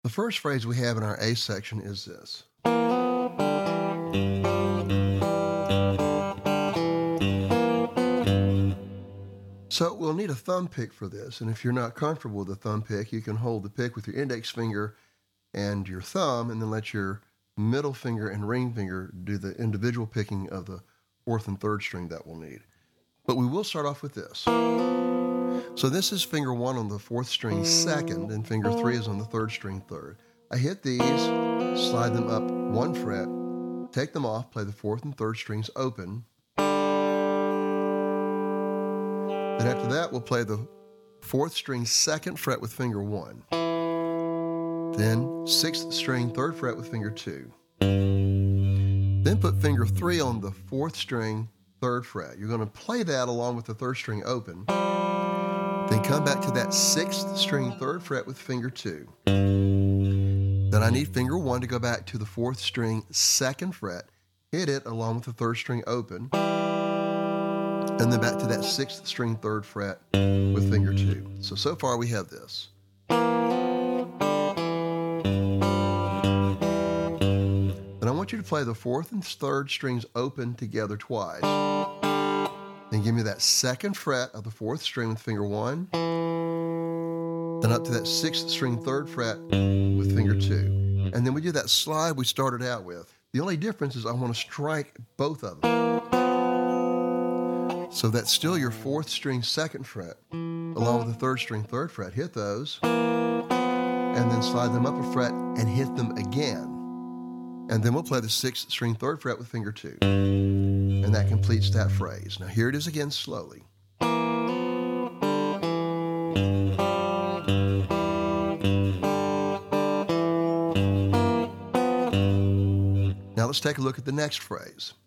The first phrase we have in our A section is this. So we'll need a thumb pick for this, and if you're not comfortable with a thumb pick, you can hold the pick with your index finger and your thumb, and then let your middle finger and ring finger do the individual picking of the fourth and third string that we'll need. But we will start off with this. So this is finger 1 on the 4th string 2nd, and finger 3 is on the 3rd string 3rd. I hit these, slide them up 1 fret, take them off, play the 4th and 3rd strings open. Then after that, we'll play the 4th string 2nd fret with finger 1. Then 6th string 3rd fret with finger 2. Then put finger 3 on the 4th string 3rd fret. You're going to play that along with the 3rd string open. Then come back to that 6th string 3rd fret with finger 2. Then I need finger 1 to go back to the 4th string 2nd fret, hit it along with the 3rd string open, and then back to that 6th string 3rd fret with finger 2. So far we have this. Then I want you to play the 4th and 3rd strings open together twice. Then give me that 2nd fret of the 4th string with finger 1. Then up to that 6th string 3rd fret with finger 2. And then we do that slide we started out with. The only difference is I want to strike both of them. So that's still your 4th string 2nd fret, along with the 3rd string 3rd fret. Hit those, and then slide them up a fret and hit them again. And then we'll play the 6th string 3rd fret with finger 2. And that completes that phrase. Now here it is again slowly. Now let's take a look at the next phrase.